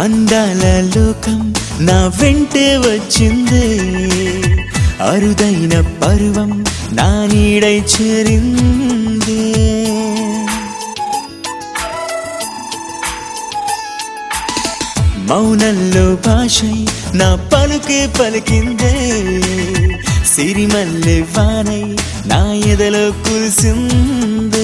అందాల లోకం నా వెంటే వచ్చిందే, అరుదైన పర్వం నా నీడై చేరిందే. మౌనంలో భాషై నా పలుకే పలికిందే, సిరిమల్లె వానై నా ఎదలో కురిసిందే.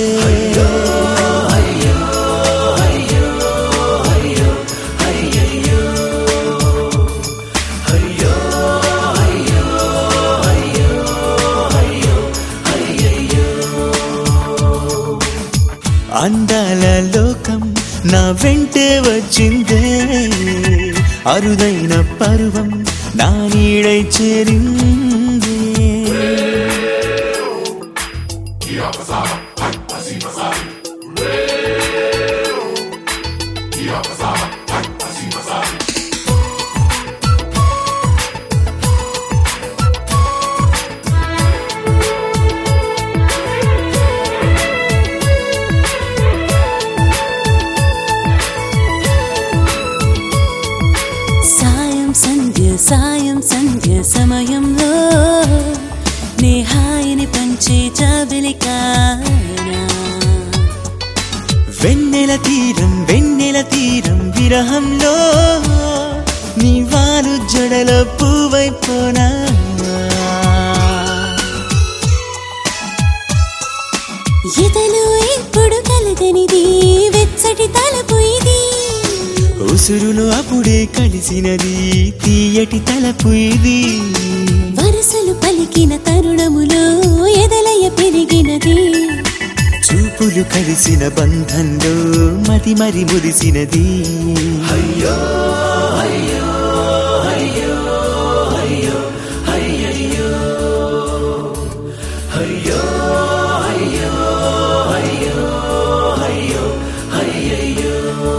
అందాల లోకం నా వెంటే వచ్చిందే, అరుదైన పర్వం నా నీడై చేరిందే. సాయం సంధ్య సమయంలో నే హాయిని పంచే జాబిలికానా. వెన్నెల తీరం విరహంలో నీ వాలు జడల పువ్వైపోనా. ఎదలు ఇప్పుడు కలగనిది వెచ్చటి తలపు ఇది, ఉసురులు అప్పుడే కలిసినది తీయటి తలపు ఇది. వరసలు పలికిన తరుణములో ఎదలయ పెరిగినది, చూపులు కలిసిన బంధంలో మది మరి మురిసినది. అయ్యో అయ్యో అయ్యో అయ్యో అయ్యయ్యో అయ్యో అయ్యో అయ్యో అయ్యో అయ్యయ్యో.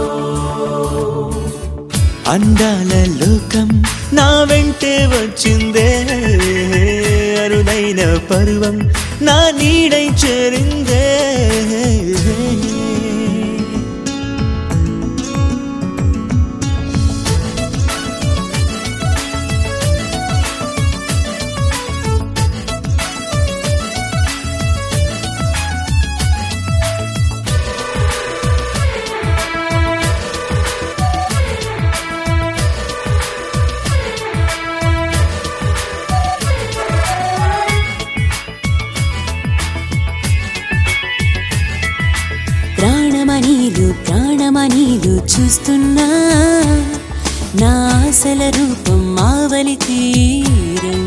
అందాల లోకం నా వెంటే వచ్చిందే, అరుదైన పర్వం నా నీడై చేరిందే. ప్రాణమనీలు చూస్తున్నా నా ఆశల రూపం మావలి తీరం.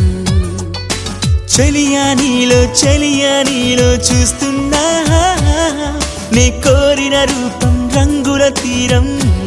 చెలియా నీలో చూస్తున్నా నీ కోరిన రూపం రంగుల తీరం.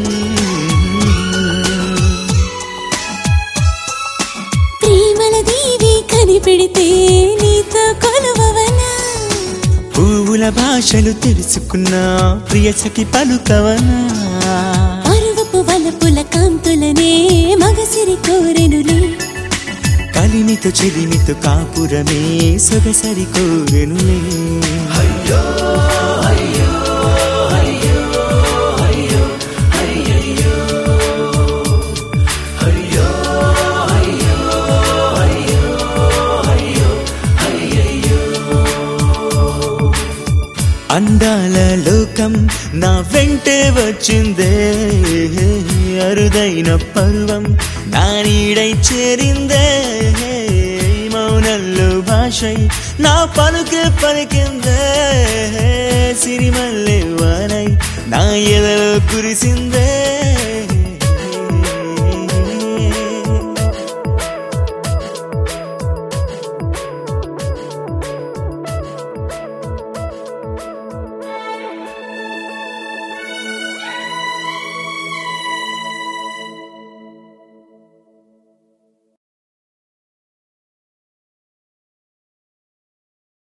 ప్రేమల దీవి కనిపెడితే నీతో కొలువవనా, పువ్వుల భాషలు తెలుసుకున్నా ప్రియసఖి పలుకవనా. పరువపు వలపుల కాంతులనే మగసిరి కోరెనులే, కలిమితో చెలిమితో కాపురమే సొగసరి కోరెనులే. అయ్యో అయ్యో అయ్యో అయ్యో అయ్యయ్యో అయ్యో అయ్యో అయ్యో అయ్యో అయ్యయ్యో. అందాల లోకం నా వెంటే వచ్చిందే, అరుదైన పర్వం నా నీడై చేరిందే. మౌనంలో భాషై నా పలుకే పలికిందే, సిరిమల్లె వానై నా ఎదలో కురిసిందే.